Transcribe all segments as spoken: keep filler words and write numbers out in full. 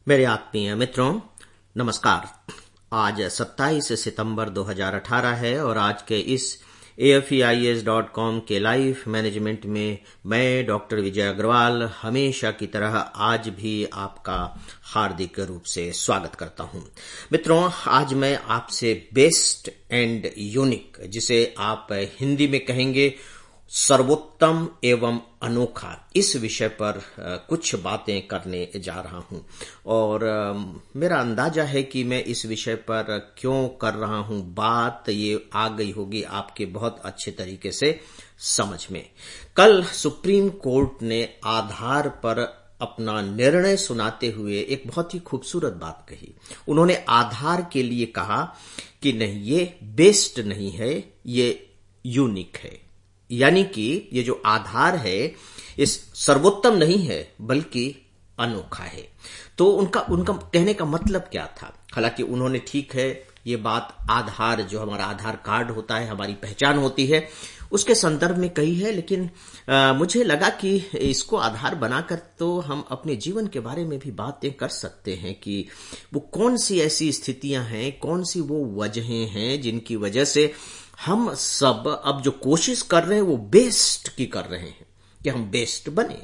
मेरे आत्मीय मित्रों, नमस्कार। आज सत्ताईस सितंबर दो हज़ार अठारह है और आज के इस A F E I S dot com के लाइफ मैनेजमेंट में मैं डॉक्टर विजय अग्रवाल हमेशा की तरह आज भी आपका हार्दिक रूप से स्वागत करता हूं। मित्रों, आज मैं आपसे बेस्ट एंड यूनिक, जिसे आप हिंदी में कहेंगे सर्वोत्तम एवं अनोखा, इस विषय पर कुछ बातें करने जा रहा हूं। और मेरा अंदाजा है कि मैं इस विषय पर क्यों कर रहा हूं बात, ये आ गई होगी आपके बहुत अच्छे तरीके से समझ में। कल सुप्रीम कोर्ट ने आधार पर अपना निर्णय सुनाते हुए एक बहुत ही खूबसूरत बात कही। उन्होंने आधार के लिए कहा कि नहीं, ये बेस्ट नहीं है, ये यूनिक है। यानी कि ये जो आधार है इस सर्वोत्तम नहीं है बल्कि अनोखा है। तो उनका उनका कहने का मतलब क्या था? हालांकि उन्होंने ठीक है ये बात आधार, जो हमारा आधार कार्ड होता है, हमारी पहचान होती है, उसके संदर्भ में कही है, लेकिन आ, मुझे लगा कि इसको आधार बनाकर तो हम अपने जीवन के बारे में भी बातें कर सकते हैं कि वो कौन सी ऐसी स्थितियां हैं, कौन सी वो वजहें हैं जिनकी वजह से हम सब अब जो कोशिश कर रहे हैं वो बेस्ट की कर रहे हैं कि हम बेस्ट बने,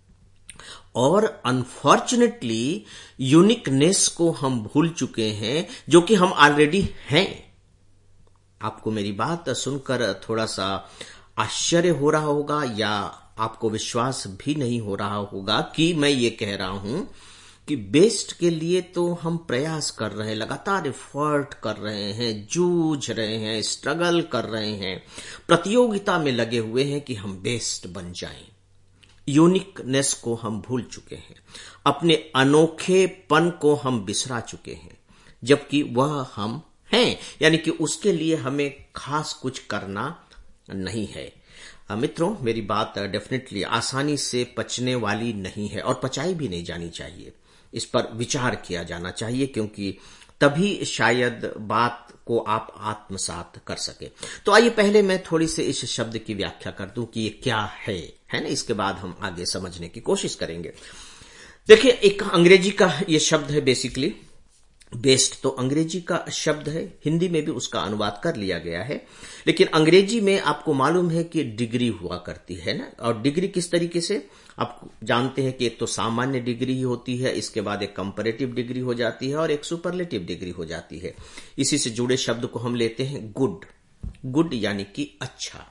और अनफॉर्चुनेटली यूनिकनेस को हम भूल चुके हैं जो कि हम ऑलरेडी हैं। आपको मेरी बात सुनकर थोड़ा सा आश्चर्य हो रहा होगा या आपको विश्वास भी नहीं हो रहा होगा कि मैं ये कह रहा हूं कि बेस्ट के लिए तो हम प्रयास कर रहे हैं, लगातार एफर्ट कर रहे हैं, जूझ रहे हैं, स्ट्रगल कर रहे हैं, प्रतियोगिता में लगे हुए हैं कि हम बेस्ट बन जाएं। यूनिकनेस को हम भूल चुके हैं, अपने अनोखेपन को हम बिसरा चुके हैं, जबकि वह हम हैं। यानी कि उसके लिए हमें खास कुछ करना नहीं है। मित्रों, मेरी बात डेफिनेटली आसानी से पचने वाली नहीं है और पचाई भी नहीं जानी चाहिए। इस पर विचार किया जाना चाहिए, क्योंकि तभी शायद बात को आप आत्मसात कर सके। तो आइए पहले मैं थोड़ी सी इस शब्द की व्याख्या कर दूं कि ये क्या है, है ना। इसके बाद हम आगे समझने की कोशिश करेंगे। देखिए, एक अंग्रेजी का ये शब्द है बेसिकली। बेस्ट तो अंग्रेजी का शब्द है, हिंदी में भी उसका अनुवाद कर लिया गया है, लेकिन अंग्रेजी में आपको मालूम है कि डिग्री हुआ करती है ना। और डिग्री किस तरीके से, आप जानते हैं कि एक तो सामान्य डिग्री ही होती है, इसके बाद एक कंपैरेटिव डिग्री हो जाती है और एक सुपरलेटिव डिग्री हो जाती है। इसी से जुड़े शब्द को हम लेते हैं गुड। गुड यानी कि अच्छा,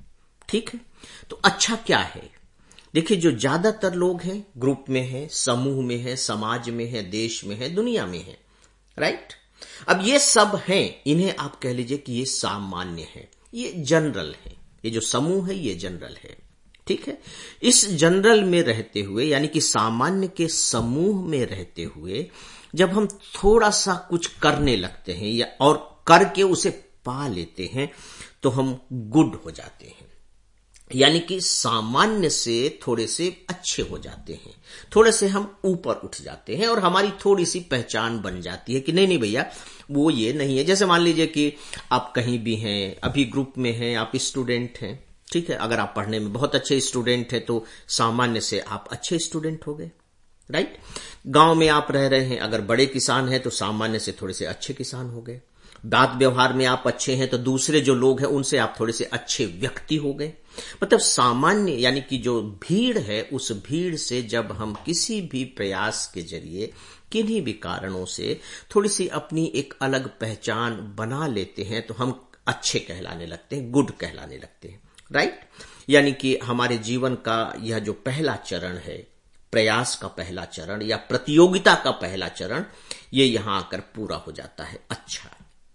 ठीक है। तो अच्छा क्या है? देखिए, जो ज्यादातर लोग हैं ग्रुप में है, समूह में है, समाज में है, देश में है, दुनिया में है, राइट। अब ये सब हैं, इन्हें आप कह लीजिए कि ये सामान्य है, ये जनरल है। ये जो समूह है ये जनरल है, ठीक है। इस जनरल में रहते हुए, यानी कि सामान्य के समूह में रहते हुए, जब हम थोड़ा सा कुछ करने लगते हैं या और करके उसे पा लेते हैं तो हम गुड हो जाते हैं। यानी कि सामान्य से थोड़े से अच्छे हो जाते हैं, थोड़े से हम ऊपर उठ जाते हैं और हमारी थोड़ी सी पहचान बन जाती है कि नहीं नहीं भैया, वो ये नहीं है। जैसे मान लीजिए कि आप कहीं भी हैं, अभी ग्रुप में हैं, आप स्टूडेंट हैं, ठीक है। अगर आप पढ़ने में बहुत अच्छे स्टूडेंट हैं तो सामान्य से आप अच्छे स्टूडेंट हो गए, राइट। गांव में आप रह रहे हैं, अगर बड़े किसान हैं तो सामान्य से थोड़े से अच्छे किसान हो गए। बात व्यवहार में आप अच्छे हैं तो दूसरे जो लोग हैं उनसे आप थोड़े से अच्छे व्यक्ति हो गए। मतलब सामान्य यानी कि जो भीड़ है, उस भीड़ से जब हम किसी भी प्रयास के जरिए किन्हीं भी कारणों से थोड़ी सी अपनी एक अलग पहचान बना लेते हैं तो हम अच्छे कहलाने लगते हैं, गुड कहलाने लगते हैं, राइट। यानी कि हमारे जीवन का यह जो पहला चरण है, प्रयास का पहला चरण या प्रतियोगिता का पहला चरण, ये यहां आकर पूरा हो जाता है। अच्छा,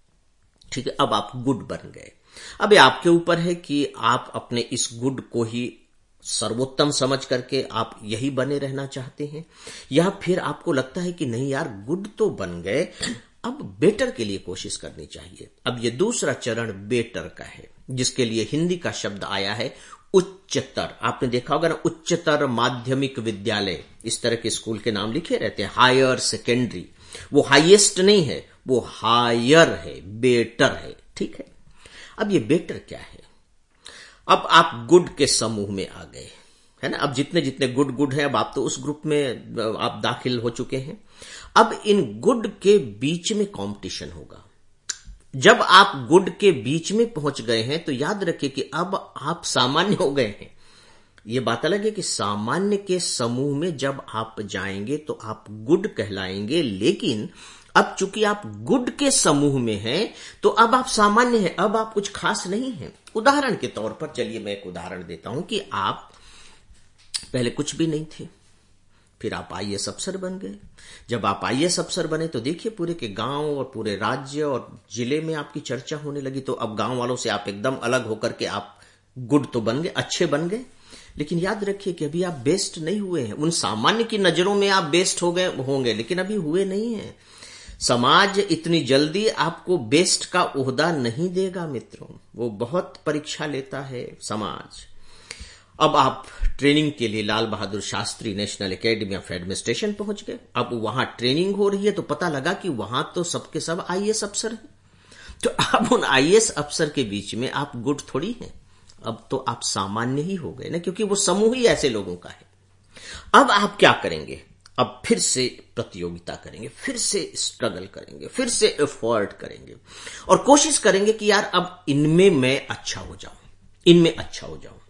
ठीक है, अब आप गुड बन गए। अब ये आपके ऊपर है कि आप अपने इस गुड को ही सर्वोत्तम समझ करके आप यही बने रहना चाहते हैं, या फिर आपको लगता है कि नहीं यार, गुड तो बन गए, अब बेटर के लिए कोशिश करनी चाहिए। अब ये दूसरा चरण बेटर का है, जिसके लिए हिंदी का शब्द आया है उच्चतर। आपने देखा होगा ना, उच्चतर माध्यमिक विद्यालय, इस तरह के स्कूल के नाम लिखे रहते हैं। हायर सेकेंडरी, वो हाईएस्ट नहीं है, वो हायर है, बेटर है, ठीक है। अब ये बेटर क्या है? अब आप गुड के समूह में आ गए, है ना। अब जितने जितने गुड गुड हैं, अब आप तो उस ग्रुप में आप दाखिल हो चुके हैं। अब इन गुड के बीच में कंपटीशन होगा। जब आप गुड के बीच में पहुंच गए हैं तो याद रखिए कि अब आप सामान्य हो गए हैं। ये बात अलग है कि सामान्य के समूह में जब आप जाएंगे तो आप गुड कहलाएंगे, लेकिन अब चूंकि आप गुड के समूह में हैं तो अब आप सामान्य हैं, अब आप कुछ खास नहीं हैं। उदाहरण के तौर पर चलिए मैं एक उदाहरण देता हूं कि आप पहले कुछ भी नहीं थे, फिर आप आईएएस अफसर बन गए। जब आप आईएएस अफसर बने तो देखिए पूरे के गांव और पूरे राज्य और जिले में आपकी चर्चा होने लगी। तो अब गांव वालों से आप एकदम अलग होकर के आप गुड तो बन गए, अच्छे बन गए, लेकिन याद रखिए कि अभी आप बेस्ट नहीं हुए हैं। उन सामान्य की नजरों में आप बेस्ट हो गए होंगे, लेकिन अभी हुए नहीं हैं। समाज इतनी जल्दी आपको बेस्ट का ओहदा नहीं देगा मित्रों, वो बहुत परीक्षा लेता है समाज। अब आप ट्रेनिंग के लिए Lal Bahadur Shastri national academy of administration पहुंच गए। अब वहां ट्रेनिंग हो रही है तो पता लगा कि वहां तो सबके सब आईएएस अफसर हैं। तो अब उन आईएएस अफसर के बीच में आप गुड थोड़ी हैं, अब तो आप सामान्य ही हो गए ना, क्योंकि वो समूह ही ऐसे लोगों का है। अब आप क्या करेंगे? अब फिर से प्रतियोगिता करेंगे, फिर से स्ट्रगल करेंगे, फिर से एफर्ट करेंगे और कोशिश करेंगे कि यार अब इनमें मैं अच्छा हो जाऊं, इनमें अच्छा हो जाऊं।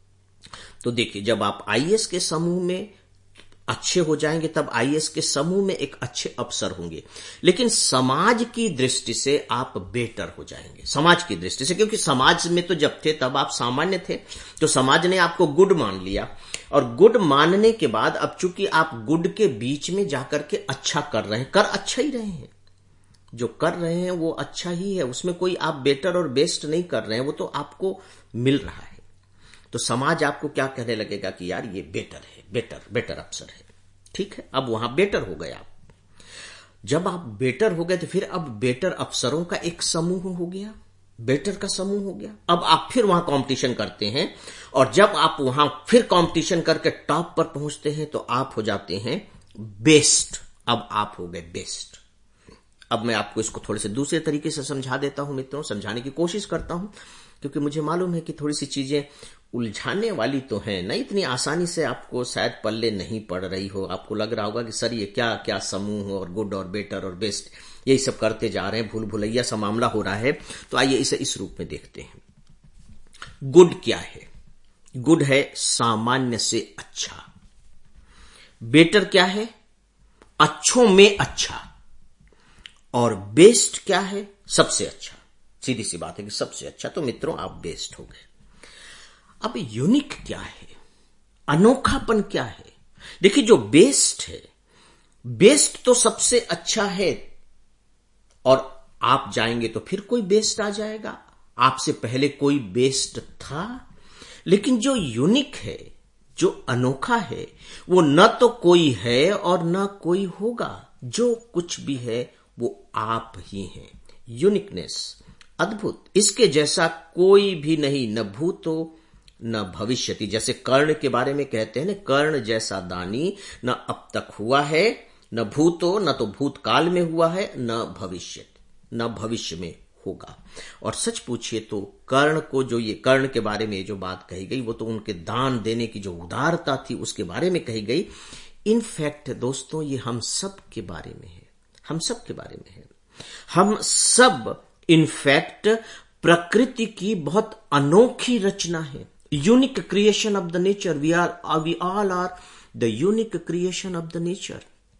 तो देखिए, जब आप आईएएस के समूह में अच्छे हो जाएंगे तब आईएएस के समूह में एक अच्छे अफसर होंगे, लेकिन समाज की दृष्टि से आप बेटर हो जाएंगे। समाज की दृष्टि से, क्योंकि समाज में तो जब थे तब आप सामान्य थे, तो समाज ने आपको गुड मान लिया और गुड मानने के बाद अब चूंकि आप गुड के बीच में जाकर के अच्छा कर रहे हैं, कर अच्छा ही रहे हैं, जो कर रहे हैं वो अच्छा ही है, उसमें कोई आप बेटर और बेस्ट नहीं कर रहे हैं, वो तो आपको मिल रहा है। तो समाज आपको क्या कहने लगेगा कि यार ये बेटर है, बेटर बेटर अफसर है। ठीक है, अब वहां बेटर हो गए आप। जब आप बेटर हो गए तो फिर अब बेटर अफसरों का एक समूह हो गया, बेटर का समूह हो गया। अब आप फिर वहां कंपटीशन करते हैं और जब आप वहां फिर कंपटीशन करके टॉप पर पहुंचते हैं तो आप हो जाते हैं बेस्ट। अब आप हो गए बेस्ट। अब मैं आपको इसको थोड़े से दूसरे तरीके से समझा देता हूं मित्रों, समझाने की कोशिश करता हूं, क्योंकि मुझे मालूम है कि थोड़ी सी चीजें उलझाने वाली तो हैं ना, इतनी आसानी से आपको शायद पल्ले नहीं पड़ रही हो। आपको लग रहा होगा कि सर ये क्या क्या समूह और गुड और बेटर और बेस्ट यही सब करते जा रहे हैं, भूल भुलैया सा मामला हो रहा है। तो आइए इसे इस रूप में देखते हैं। गुड क्या है? गुड है सामान्य से अच्छा। बेटर क्या है? अच्छों में अच्छा। और बेस्ट क्या है? सबसे अच्छा। सीधी सी बात है कि सबसे अच्छा। तो मित्रों आप बेस्ट हो गए। अब यूनिक क्या है? अनोखापन क्या है? देखिए, जो बेस्ट है, बेस्ट तो सबसे अच्छा है और आप जाएंगे तो फिर कोई बेस्ट आ जाएगा। आपसे पहले कोई बेस्ट था, लेकिन जो यूनिक है, जो अनोखा है, वो न तो कोई है और न कोई होगा। जो कुछ भी है वो आप ही हैं। यूनिकनेस, अद्भुत, इसके जैसा कोई भी नहीं, न भूतो न भविष्यति। जैसे कर्ण के बारे में कहते हैं ना, कर्ण जैसा दानी न अब तक हुआ है, न भूतो, न तो भूतकाल में हुआ है, न भविष्य, न भविष्य में होगा। और सच पूछिए तो कर्ण को, जो ये कर्ण के बारे में जो बात कही गई, वो तो उनके दान देने की जो उदारता थी उसके बारे में कही गई। इनफैक्ट दोस्तों, ये हम सब के बारे में है, हम सब के बारे में है। हम सब इनफैक्ट प्रकृति की बहुत अनोखी रचना है। Unique creation of the nature. We are we all are the unique creation of the nature.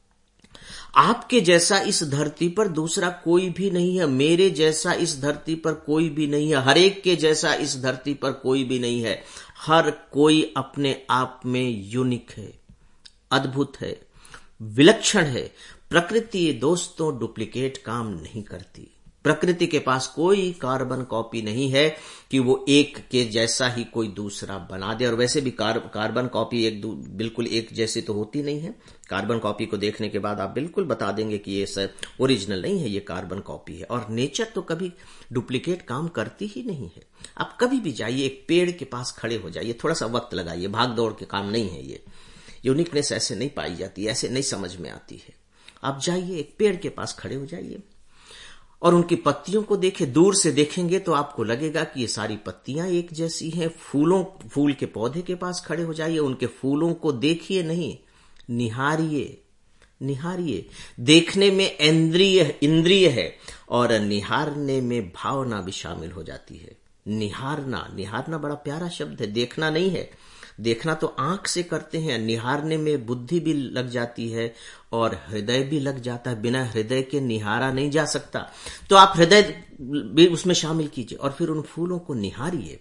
आपके जैसा इस धरती पर दूसरा कोई भी नहीं है, मेरे जैसा इस धरती पर कोई भी नहीं है, हर एक के जैसा इस धरती पर कोई भी नहीं है। हर कोई अपने आप में यूनिक है, अद्भुत है, विलक्षण है। प्रकृति दोस्तों डुप्लीकेट काम नहीं करती। प्रकृति के पास कोई कार्बन कॉपी नहीं है कि वो एक के जैसा ही कोई दूसरा बना दे। और वैसे भी कार, कार्बन कॉपी एक बिल्कुल एक जैसी तो होती नहीं है। कार्बन कॉपी को देखने के बाद आप बिल्कुल बता देंगे कि ये सर ओरिजिनल नहीं है, ये कार्बन कॉपी है। और नेचर तो कभी डुप्लीकेट काम करती ही नहीं है। आप कभी भी जाइए, एक पेड़ के पास खड़े हो जाइए, थोड़ा सा वक्त लगाइए, भाग दौड़ के काम नहीं है ये। यूनिकनेस ऐसे नहीं पाई जाती, ऐसे नहीं समझ में आती है। आप जाइए, एक पेड़ के पास खड़े हो जाइए, और उनकी पत्तियों को देखें, दूर से देखेंगे तो आपको लगेगा कि ये सारी पत्तियां एक जैसी हैं। फूलों फूल के पौधे के पास खड़े हो जाइए, उनके फूलों को देखिए नहीं, निहारिए, निहारिए। देखने में इंद्रिय इंद्रिय है और निहारने में भावना भी शामिल हो जाती है। निहारना, निहारना बड़ा प्यारा शब्द है, देखना नहीं है। देखना तो आंख से करते हैं, निहारने में बुद्धि भी लग जाती है और हृदय भी लग जाता है। बिना हृदय के निहारा नहीं जा सकता, तो आप हृदय भी उसमें शामिल कीजिए और फिर उन फूलों को निहारिए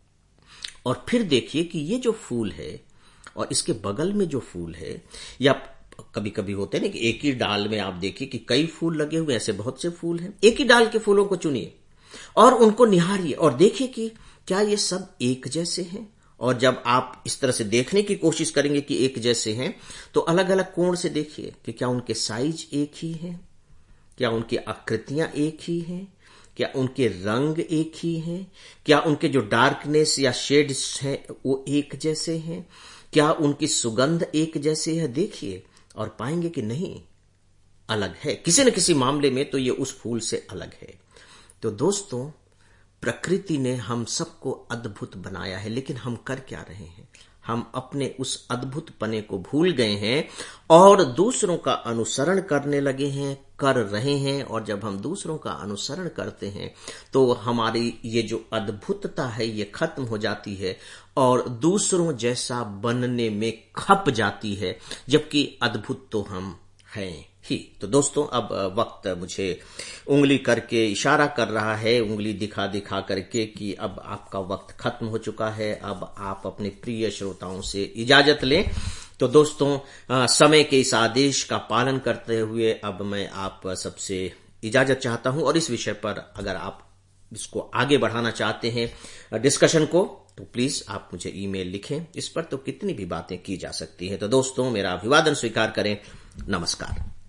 और फिर देखिए कि ये जो फूल है और इसके बगल में जो फूल है, या कभी कभी होते हैं ना कि एक ही डाल में आप देखिए कि कई फूल लगे हुए, ऐसे बहुत से फूल हैं। एक ही डाल के फूलों को चुनिए और उनको निहारिए और देखिए कि क्या ये सब एक जैसे हैं। और जब आप इस तरह से देखने की कोशिश करेंगे कि एक जैसे हैं, तो अलग अलग कोण से देखिए कि क्या उनके साइज एक ही हैं, क्या उनकी आकृतियां एक ही हैं, क्या उनके रंग एक ही हैं, क्या उनके जो डार्कनेस या शेड्स हैं वो एक जैसे हैं, क्या उनकी सुगंध एक जैसे है। देखिए और पाएंगे कि नहीं, अलग है। किसी न किसी मामले में तो ये उस फूल से अलग है। तो दोस्तों, प्रकृति ने हम सबको अद्भुत बनाया है, लेकिन हम कर क्या रहे हैं? हम अपने उस अद्भुत पने को भूल गए हैं और दूसरों का अनुसरण करने लगे हैं, कर रहे हैं। और जब हम दूसरों का अनुसरण करते हैं तो हमारी ये जो अद्भुतता है ये खत्म हो जाती है और दूसरों जैसा बनने में खप जाती है, जबकि अद्भुत तो हम हैं ही। तो दोस्तों, अब वक्त मुझे उंगली करके इशारा कर रहा है, उंगली दिखा दिखा करके कि अब आपका वक्त खत्म हो चुका है, अब आप अपने प्रिय श्रोताओं से इजाजत लें। तो दोस्तों, समय के इस आदेश का पालन करते हुए अब मैं आप सबसे इजाजत चाहता हूं और इस विषय पर अगर आप इसको आगे बढ़ाना चाहते हैं डिस्कशन को, तो प्लीज आप मुझे ईमेल लिखें। इस पर तो कितनी भी बातें की जा सकती हैं। तो दोस्तों, मेरा अभिवादन स्वीकार करें। नमस्कार।